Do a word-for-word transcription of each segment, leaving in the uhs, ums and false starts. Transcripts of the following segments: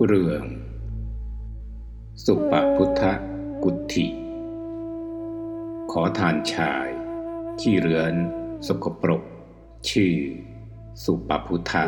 เรื่องสุปพุทธกุฏฐิขอทานชายขี้เรือนสกปรกชื่อสุปพุทธะ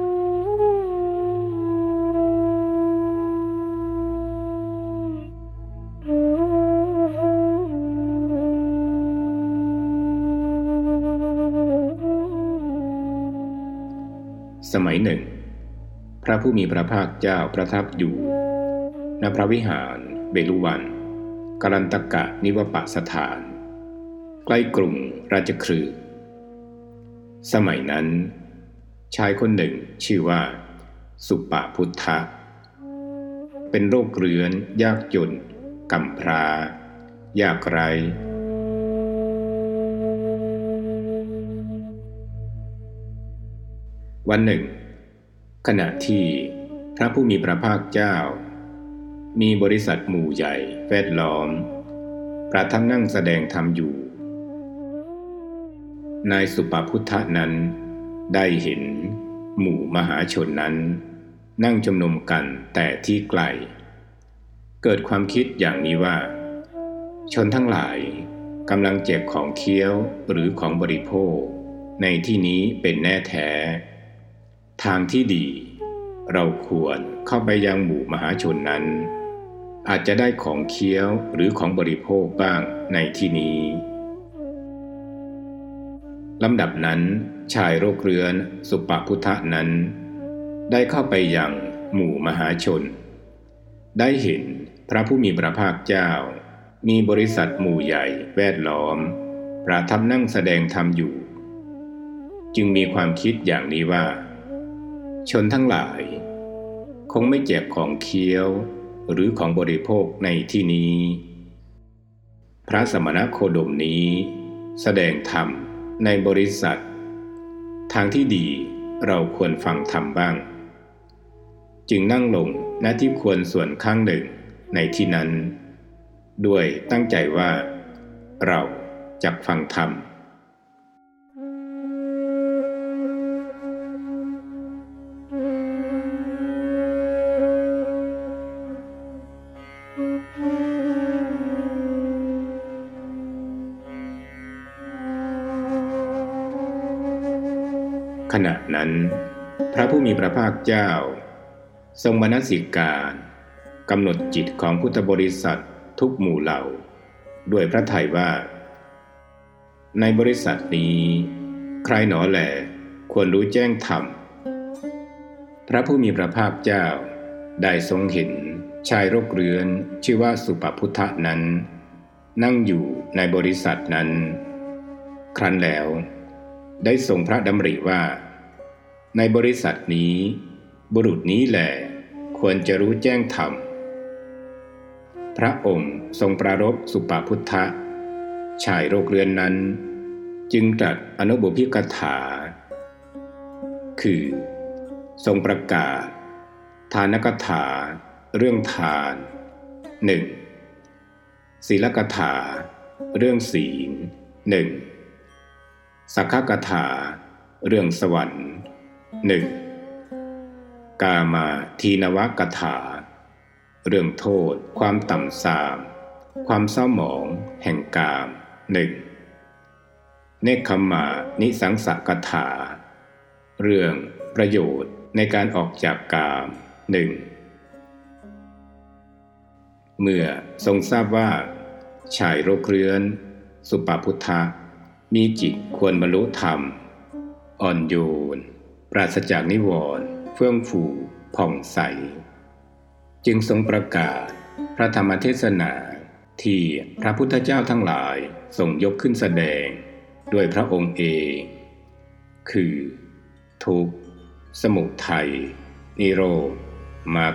สมัยหนึ่งพระผู้มีพระภาคเจ้าประทับอยู่ณพระวิหารเวฬุวันกรันตกะนิวปสถานใกล้กรุงราชคฤห์สมัยนั้นชายคนหนึ่งชื่อว่าสุปพุทธะเป็นโรคเรื้อนยากจนกำพร้ายากไร้วันหนึ่งขณะที่พระผู้มีพระภาคเจ้ามีบริษัทหมู่ใหญ่แวดล้อมประทับนั่งแสดงธรรมอยู่นายสุปพุทธะนั้นได้เห็นหมู่มหาชนนั้นนั่งชุมนุมกันแต่ที่ไกลเกิดความคิดอย่างนี้ว่าชนทั้งหลายกำลังแจกของเคี้ยวหรือของบริโภคในที่นี้เป็นแน่แท้ทางที่ดีเราควรเข้าไปยังหมู่มหาชนนั้นอาจจะได้ของเคี้ยวหรือของบริโภคบ้างในที่นี้ลำดับนั้นชายโรคเรื้อนสุปพุทธะนั้นได้เข้าไปยังหมู่มหาชนได้เห็นพระผู้มีพระภาคเจ้ามีบริษัทหมู่ใหญ่แวดล้อมประทับนั่งแสดงธรรมอยู่จึงมีความคิดอย่างนี้ว่าชนทั้งหลายคงไม่แจกของเคี้ยวหรือของบริโภคในที่นี้พระสมณโคดมนี้แสดงธรรมในบริษัททางที่ดีเราควรฟังธรรมบ้างจึงนั่งลงณที่ควรส่วนข้างหนึ่งในที่นั้นด้วยตั้งใจว่าเราจักฟังธรรมขณะนั้นพระผู้มีพระภาคเจ้าทรงมนสิการกำหนดจิตของพุทธบริษัททุกหมู่เหล่าด้วยพระทัยว่าในบริษัทนี้ใครหนอแลควรรู้แจ้งธรรมพระผู้มีพระภาคเจ้าได้ทรงเห็นชายโรคเรื้อนชื่อว่าสุปพุทธะนั้นนั่งอยู่ในบริษัทนั้นครั้นแล้วได้ทรงพระดำริว่าในบริษัทนี้บุรุษนี้แหละควรจะรู้แจ้งธรรมพระองค์ทรงปรารภสุปพุทธะชายโรคเรื้อนนั้นจึงตรัสอนุบุพกถาคือทรงประกาศทานกถาเรื่องทานหนึ่งศีลกถาเรื่องศีลหนึ่งสักขกถาเรื่องสวรรค์หนึ่งกามาทีนวกถาเรื่องโทษความต่ำทรามความเศร้าหมองแห่งกามหนึ่งเนคขมานิสังสกถาเรื่องประโยชน์ในการออกจากกามหนึ่งเมื่อทรงทราบว่าชายโรคเรื้อนสุปพุทธะมีจิตควรบรรลุธรรมอ่อนโยนปราศจากนิวรณ์เฟื่องฟูผ่องใสจึงทรงประกาศพระธรรมเทศนาที่พระพุทธเจ้าทั้งหลายทรงยกขึ้นแสดงด้วยพระองค์เองคือทุกข์สมุทัยนิโรธมรรค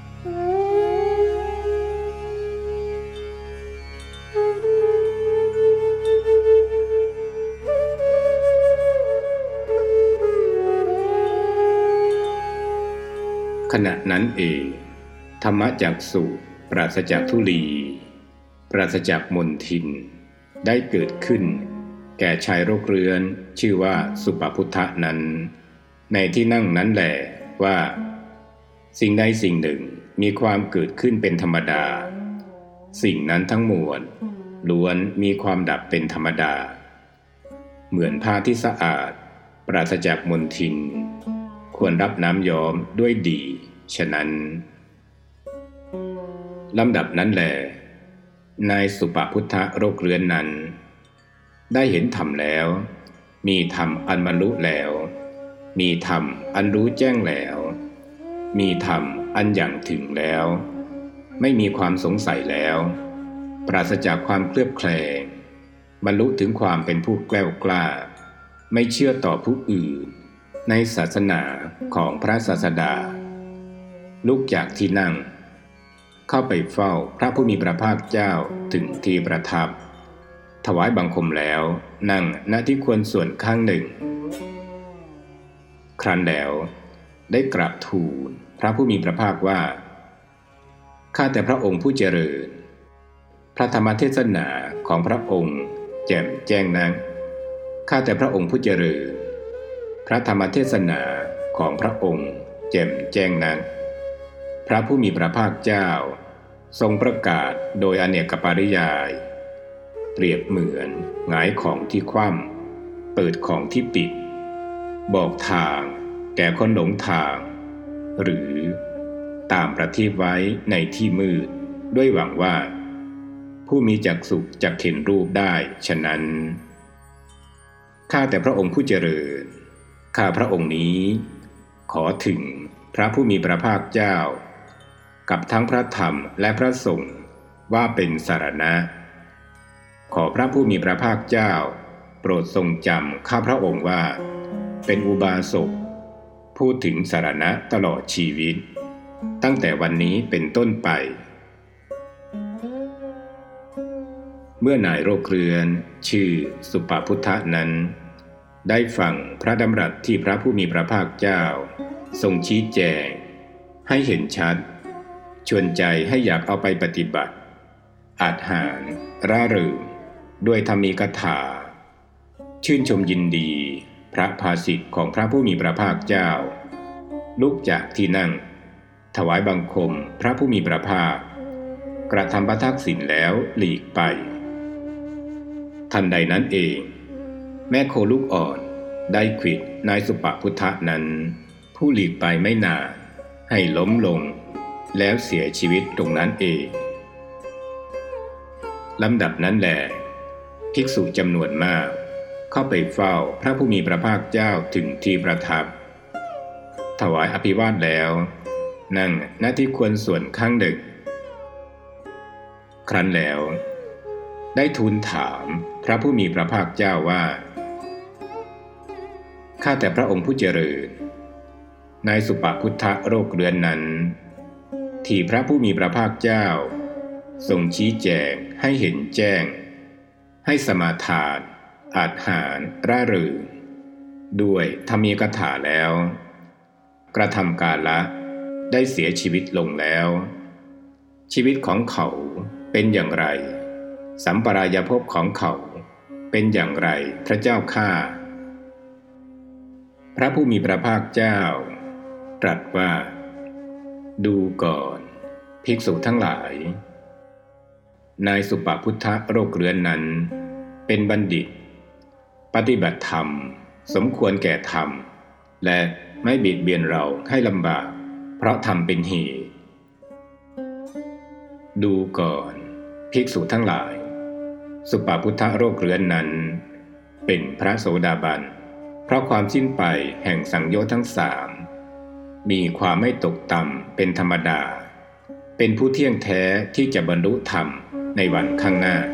ขณะนั้นเองธรรมจักษุปราศจากทุลีปราศจากมลทินได้เกิดขึ้นแก่ชายโรคเรื้อนชื่อว่าสุปพุทธะนั้นในที่นั่งนั้นแหละว่าสิ่งใดสิ่งหนึ่งมีความเกิดขึ้นเป็นธรรมดาสิ่งนั้นทั้งมวลล้วนมีความดับเป็นธรรมดาเหมือนผ้าที่สะอาดปราศจากมลทินควรรับน้ำย้อมด้วยดีฉะนั้นลำดับนั้นแลนายสุปพุทธโรคเรื้อนนั้นได้เห็นธรรมแล้วมีธรรมอันบรรลุแล้วมีธรรมอันรู้แจ้งแล้วมีธรรมอันอย่างถึงแล้วไม่มีความสงสัยแล้วปราศจากความเคลือบแคลงบรรลุถึงความเป็นผู้แกล้วกล้าไม่เชื่อต่อผู้อื่นในศาสนาของพระศาสดาลุกจากที่นั่งเข้าไปเฝ้าพระผู้มีพระภาคเจ้าถึงที่ประทับถวายบังคมแล้วนั่งณที่ควรส่วนข้างหนึ่งครั้นแล้วได้กราบทูลพระผู้มีพระภาคว่าข้าแต่พระองค์ผู้เจริญพระธรรมเทศนาของพระองค์แจ่มแจ้งนักข้าแต่พระองค์ผู้เจริญพระธรรมเทศนาของพระองค์แจ่มแจ้งนักพระผู้มีพระภาคเจ้าทรงประกาศโดยอเนกปริยายเปรียบเหมือนหงายของที่คว่ำเปิดของที่ปิดบอกทางแก่คนหลงทางหรือตามประทีปไว้ในที่มืดด้วยหวังว่าผู้มีจักษุจักเห็นรูปได้ฉะนั้นข้าแต่พระองค์ผู้เจริญข้าพระองค์นี้ขอถึงพระผู้มีพระภาคเจ้ากับทั้งพระธรรมและพระสงฆ์ว่าเป็นสรณะขอพระผู้มีพระภาคเจ้าโปรดทรงจำข้าพระองค์ว่าเป็นอุบาสกพูดถึงสรณะตลอดชีวิตตั้งแต่วันนี้เป็นต้นไปเมื่อนายโรคเรื้อนชื่อสุปพุทธะนั้นได้ฟังพระดำรัสที่พระผู้มีพระภาคเจ้าทรงชี้แจงให้เห็นชัดชวนใจให้อยากเอาไปปฏิบัติอาจหาญร่าเริงด้วยธรรมีกถาชื่นชมยินดีพระภาสิทธิ์ของพระผู้มีพระภาคเจ้าลุกจากที่นั่งถวายบังคมพระผู้มีพระภาคกระทำประทักษิณแล้วหลีกไปทันใดนั้นเองแม่โคลูกอ่อนได้ขวิดนายสุปพุทธะนั้นผู้หลีกไปไม่นานให้ล้มลงแล้วเสียชีวิตตรงนั้นเองลำดับนั้นแหละภิกษุจำนวนมากเข้าไปเฝ้าพระผู้มีพระภาคเจ้าถึงที่ประทับถวายอภิวาทแล้วนั่งณที่ควรส่วนข้างหนึ่งครั้นแล้วได้ทูลถามพระผู้มีพระภาคเจ้าว่าข้าแต่พระองค์ผู้เจริญนายสุปพุทธโรคเรื้อนนั้นที่พระผู้มีพระภาคเจ้าทรงชี้แจงให้เห็นแจ้งให้สมาทานอาจหาญร่าเริงด้วยธรรมีกถาแล้วกระทำกาละได้เสียชีวิตลงแล้วชีวิตของเขาเป็นอย่างไรสัมปรายภพของเขาเป็นอย่างไรพระเจ้าข้าพระผู้มีพระภาคเจ้าตรัสว่าดูก่อนภิกษุทั้งหลายนายสุปพุทธโรคเรื้อนนั้นเป็นบัณฑิตปฏิบัติธรรมสมควรแก่ธรรมและไม่เบียดเบียนเราให้ลำบากเพราะธรรมเป็นเหตุดูก่อนภิกษุทั้งหลายสุปพุทธโรคเรื้อนนั้นเป็นพระโสดาบันเพราะความสิ้นไปแห่งสังโยชน์ทั้งสามมีความไม่ตกต่ำเป็นธรรมดาเป็นผู้เที่ยงแท้ที่จะบรรลุธรรมในวันข้างหน้า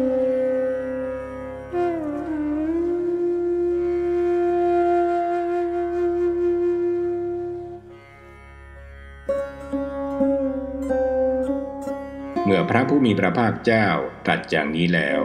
เมื่อพระผู้มีพระภาคเจ้าตรัสอย่างนี้แล้ว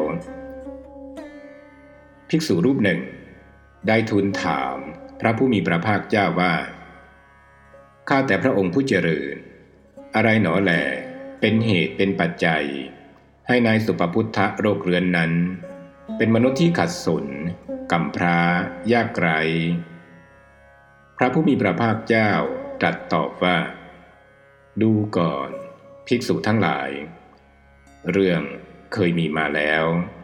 ภิกษุรูปหนึ่งได้ทูลถามพระผู้มีพระภาคเจ้าว่าข้าแต่พระองค์ผู้เจริญอะไรหนอแลเป็นเหตุเป็นปัจจัยให้นายสุปพุทธโรคเรื้อนนั้นเป็นมนุษย์ที่ขัดสนกำพร้ายากไร้พระผู้มีพระภาคเจ้าตรัสตอบว่าดูก่อนภิกษุทั้งหลายเรื่องเคยมีมาแล้ว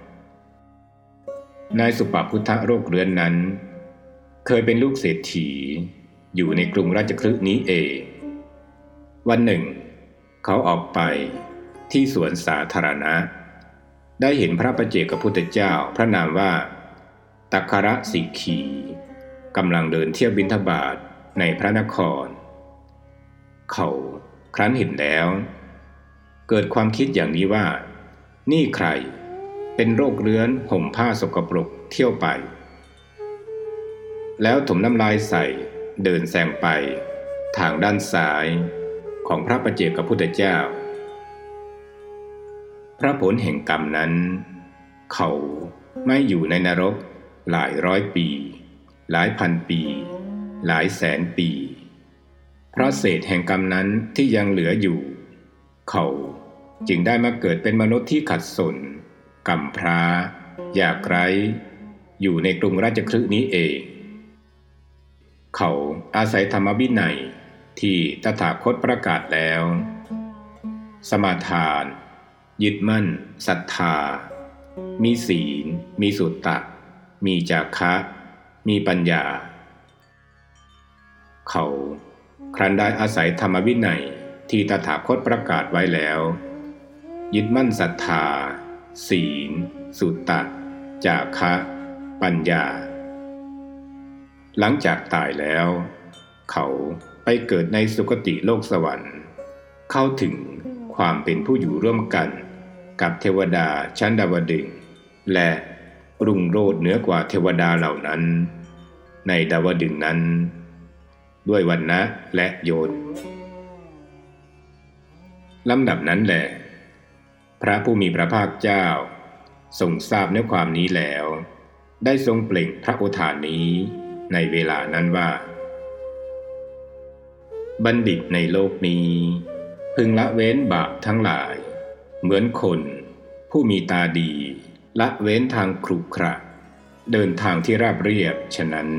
นายสุปพุทธโรคเรื้อนนั้นเคยเป็นลูกเศรษฐีอยู่ในกรุงราชคฤห์นี้เองวันหนึ่งเขาออกไปที่สวนสาธารณะได้เห็นพระปัจเจกพุทธเจ้าพระนามว่าตักขรสิกขีกำลังเดินเที่ยวบิณฑบาตในพระนครเขาครั้นเห็นแล้วเกิดความคิดอย่างนี้ว่านี่ใครเป็นโรคเรื้อนห่มผ้าสกปรกเที่ยวไปแล้วถมน้ำลายใส่เดินแซงไปทางด้านซ้ายของพระปัจเจกพุทธเจ้าพระผลแห่งกรรมนั้นเขาไม่อยู่ในนรกหลายร้อยปีหลายพันปีหลายแสนปีเพราะเศษแห่งกรรมนั้นที่ยังเหลืออยู่เขาจึงได้มาเกิดเป็นมนุษย์ที่ขัดสนกำพร้ายากไร้อยู่ในกรุงราชคฤห์นี้เองเขาอาศัยธรรมวินัยที่ตถาคตประกาศแล้วสมาทานยึดมั่นศรัทธามีศีลมีสุตตะมีจาคะมีปัญญาเขาครั้นได้อาศัยธรรมวินัยที่ตถาคตประกาศไว้แล้วยึดมั่นศรัทธาศีลสุตตะจาคะปัญญาหลังจากตายแล้วเขาไปเกิดในสุคติโลกสวรรค์เข้าถึงความเป็นผู้อยู่ร่วมกันกับเทวดาชั้นดาวดึงส์และรุ่งโรจน์เหนือกว่าเทวดาเหล่านั้นในดาวดึงส์นั้นด้วยวรรณะและโยนิลำดับนั้นแหละพระผู้มีพระภาคเจ้าทรงทราบในความนี้แล้วได้ทรงเปล่งพระโอษฐานนี้ในเวลานั้นว่าบัณฑิตในโลกนี้พึงละเว้นบาปทั้งหลายเหมือนคนผู้มีตาดีละเว้นทางขรุขระเดินทางที่ราบเรียบฉะนั้น